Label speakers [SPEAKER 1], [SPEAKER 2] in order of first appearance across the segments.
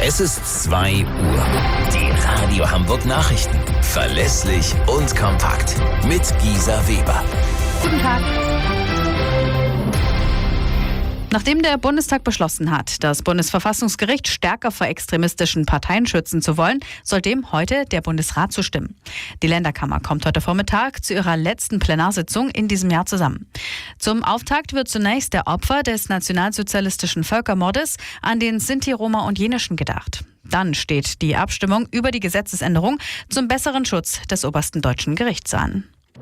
[SPEAKER 1] Es ist 2 Uhr. Die Radio Hamburg Nachrichten. Verlässlich und kompakt. Mit Gisa Weber.
[SPEAKER 2] Guten Tag. Nachdem der Bundestag beschlossen hat, das Bundesverfassungsgericht stärker vor extremistischen Parteien schützen zu wollen, soll dem heute der Bundesrat zustimmen. Die Länderkammer kommt heute Vormittag zu ihrer letzten Plenarsitzung in diesem Jahr zusammen. Zum Auftakt wird zunächst der Opfer des nationalsozialistischen Völkermordes an den Sinti, Roma und Jenischen gedacht. Dann steht die Abstimmung über die Gesetzesänderung zum besseren Schutz des obersten deutschen Gerichts an.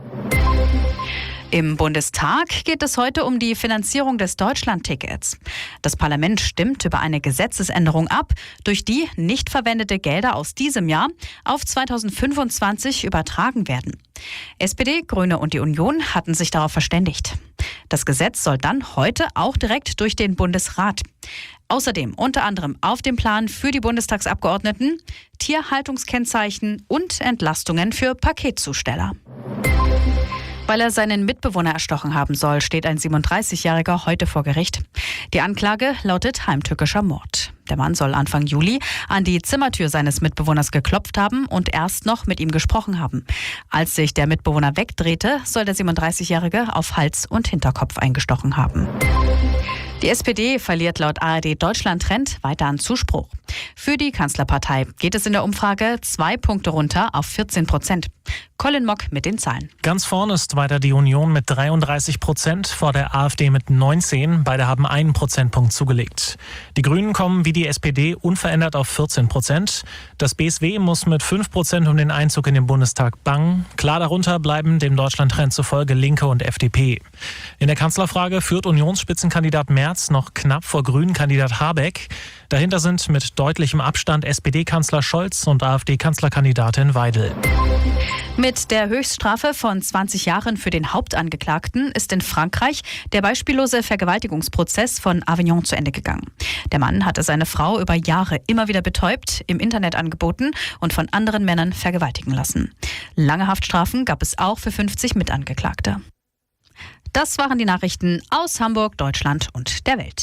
[SPEAKER 2] Im Bundestag geht es heute um die Finanzierung des Deutschlandtickets. Das Parlament stimmt über eine Gesetzesänderung ab, durch die nicht verwendete Gelder aus diesem Jahr auf 2025 übertragen werden. SPD, Grüne und die Union hatten sich darauf verständigt. Das Gesetz soll dann heute auch direkt durch den Bundesrat. Außerdem unter anderem auf dem Plan für die Bundestagsabgeordneten Tierhaltungskennzeichen und Entlastungen für Paketzusteller. Weil er seinen Mitbewohner erstochen haben soll, steht ein 37-Jähriger heute vor Gericht. Die Anklage lautet heimtückischer Mord. Der Mann soll Anfang Juli an die Zimmertür seines Mitbewohners geklopft haben und erst noch mit ihm gesprochen haben. Als sich der Mitbewohner wegdrehte, soll der 37-Jährige auf Hals und Hinterkopf eingestochen haben. Die SPD verliert laut ARD Deutschland Trend weiter an Zuspruch. Für die Kanzlerpartei geht es in der Umfrage 2 Punkte runter auf 14%. Colin Mock mit den Zahlen.
[SPEAKER 3] Ganz vorne ist weiter die Union mit 33%, vor der AfD mit 19%. Beide haben 1 Prozentpunkt zugelegt. Die Grünen kommen wie die SPD unverändert auf 14%. Das BSW muss mit 5% um den Einzug in den Bundestag bangen. Klar darunter bleiben dem Deutschland-Trend zufolge Linke und FDP. In der Kanzlerfrage führt Unionsspitzenkandidat Merz noch knapp vor Grünen-Kandidat Habeck. Dahinter sind mit deutlichem Abstand SPD-Kanzler Scholz und AfD-Kanzlerkandidatin Weidel.
[SPEAKER 2] Mit der Höchststrafe von 20 Jahren für den Hauptangeklagten ist in Frankreich der beispiellose Vergewaltigungsprozess von Avignon zu Ende gegangen. Der Mann hatte seine Frau über Jahre immer wieder betäubt, im Internet angeboten und von anderen Männern vergewaltigen lassen. Lange Haftstrafen gab es auch für 50 Mitangeklagte. Das waren die Nachrichten aus Hamburg, Deutschland und der Welt.